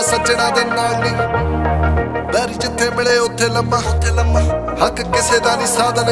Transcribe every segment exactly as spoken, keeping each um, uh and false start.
सज्जना दे नाल नी बैरी जिथे मिले उत्थे लम्मा उत्थे लम्मा हक किसे दा नहीं साधन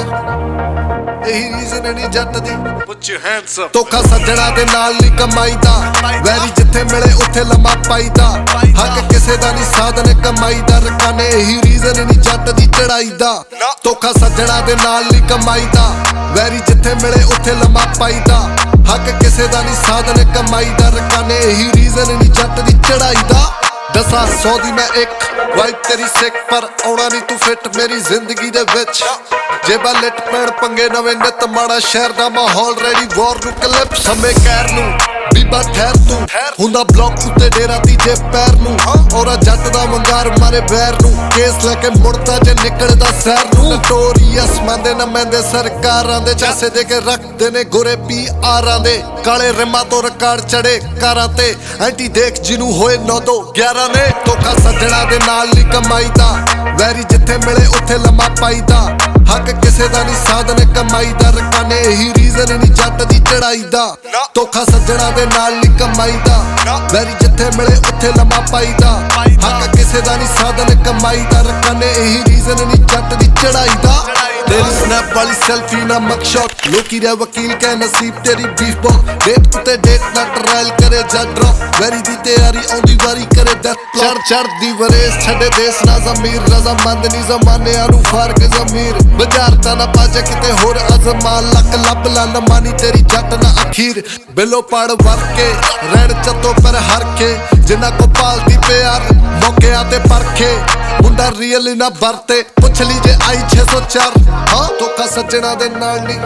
यही रीजन नहीं जट दी Put your hands up धोखा सज्जना दे नाल नी कमाई दा बैरी जिथे मिले उत्थे लम्मा पाई दा हक किसे दा नहीं साधन कमाई दा रकाने यही रीजन नहीं जट दी चढ़ाई दा धोखा सज्जना दे नाल नी कमाई दा बैरी जिथे मिले उत्थे लम्मा पाई दा हक किसे दा नहीं साधन कमाई दा रकाने यही रीजन नहीं जट दी चढ़ाई दा दसा सौ दी मैं एक वाइब तेरी सिक पर आउणा नहीं तू फिट मेरी जिंदगी दे विच जेबा लिट पैण पंगे नवे नित माड़ा शहर दा माहौल रेडी वॉर नू क्लिप समय कैर नू बीबा ठहर तू हुंदा ब्लॉक उत्ते डेरा तीजे पैर नू और जट दा वंगार मारे बैर नू केस लेके मुड़दा जे निकलदा शहर नू नोटोरियस मंदे न मैंदे सरकारां दे पैसे दे के रखदे ने गोरे पी आरां दे काले रिमां तो रिकार्ड चढ़े कारां ते एंटी देख जिनू होए नौ दो ग्यारह ने धोखा सज्जना दे नाल नी कमाई दा वैरी जिथे मिले उत्थे लम्मा पाई दा हक किसे दा नहीं साधन कमाई दा रकाने यही रीजन नहीं जट दी चढ़ाई दा धोखा सज्जना दे नाल नी कमाई दा वैरी जिथे मिले उत्थे लम्मा पाई दा हक किसे दा नहीं साधन कमाई दा रकाने यही रीजन नहीं जट दी चढ़ाई दा तेरी स्नैप वाली सेल्फी ना मकशॉट लोकी रे वकील के नसीब तेरी बीफ बॉल डेट उते डेट ना ट्रायल करे जट ड्रॉप वैरी दी तैयारी आउंदी वारी करे डेथ चढ़ चढ़ दी वरेस छड़े देश ना जमीर रजामंद नी जमाने आनु फारक जमीर बजारता ना पाजे किते होर अजमा लक लब लन मानी तेरी जट ना अखीर बिलो पड़ वर के रेड चतो पर हर के जिन्ना को पालती प्यार मौके आते परखे मुंडा रियल ना बरते पुछ लीजे आई छे सौ चार हाँ धोखा सज्जना दे नाल नी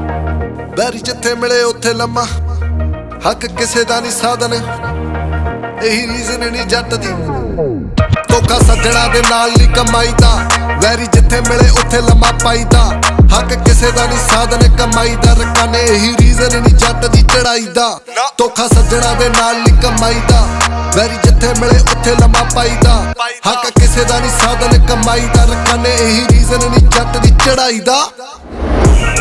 बैरी जिथे मिले उत्थे लम्मा हक किसे दा नहीं साधन यही रीजन नहीं जट दी धोखा सज्जना दे नाल नी कमाई दा वैरी जिथे मिले उत्थे लम्मा पाई दा हक किसे दा नहीं साधन कमाई दा रकाने यही रीजन नहीं जट दी चढ़ाई दा धोखा सज्जना दे नाल नी कमाई दा वैरी जिथे मिले उत्थे लम्मा पाई दा हक किसे दा नहीं साधन कमाई दा रकाने यही रीजन नहीं जट दी चढ़ाई दा